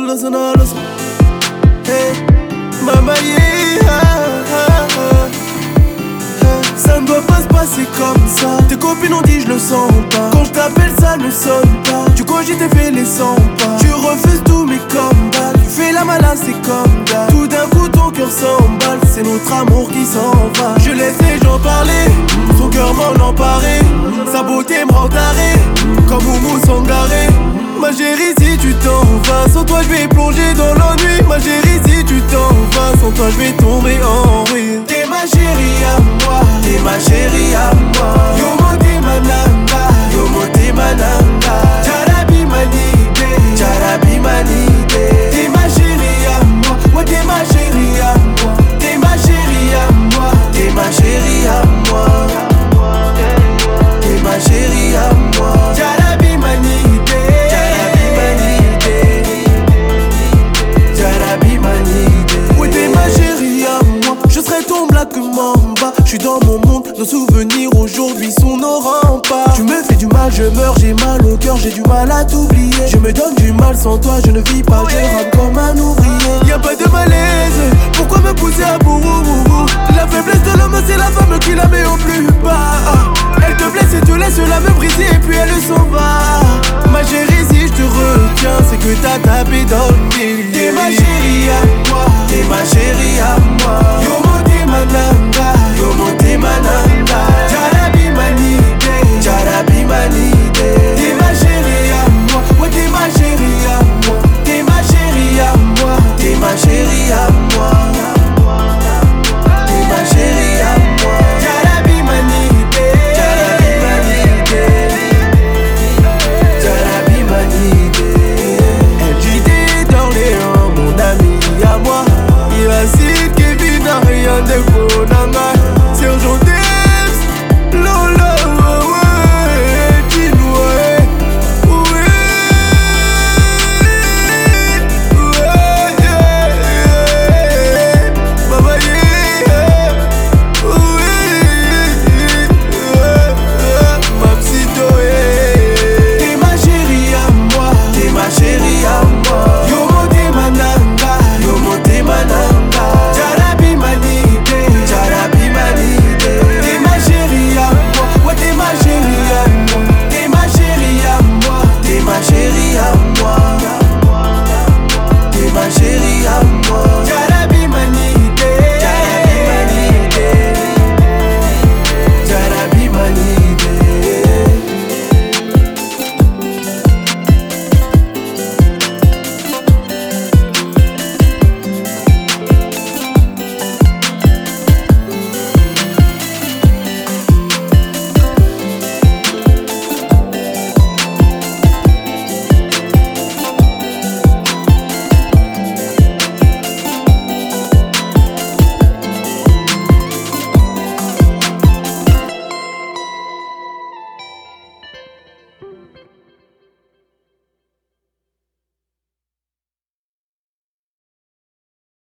listen. Hey, mama, ça ne doit pas se passer comme ça. Tes copines ont dit je le sens pas. Quand je t'appelle ça ne sonne pas. Tu cogites et fais les 100 pas. Tu refuses tous mes comebacks. Tu fais la malade c'est comme d'hab. Tout d'un coup ton cœur s'emballe. C'est notre amour qui s'en va. Je laisse les gens parler. Son cœur m'en emparé. Sa beauté me rend taré. Comme Moumou Sangaré. Ma chérie si tu t'en vas, sans toi je vais plonger dans l'ennui. Ma chérie si tu t'en vas, sans toi je vais tomber en ruine. T'es ma chérie à moi, t'es ma chérie à moi. Yomo t'es ma nanga, Yomo t'es ma nanga. Jarabi manide, Jarabi manide. T'es ma chérie à moi, ouais t'es ma chérie à moi. T'es ma chérie à moi, t'es ma chérie à moi. T'es ma chérie à moi. Jarabi manide. Oui t'es ma chérie à moi. Je serai ton Black Mamba. Je suis dans mon monde, nos souvenirs aujourd'hui sont nos remparts. Tu me fais du mal, je meurs, j'ai mal au cœur, j'ai du mal à t'oublier. Je me donne du mal sans toi, je ne vis pas, je rame comme un ouvrier. Y'a pas de malaise, pourquoi me pousser à bout? La faiblesse de l'homme c'est la femme qui la met au plus bas.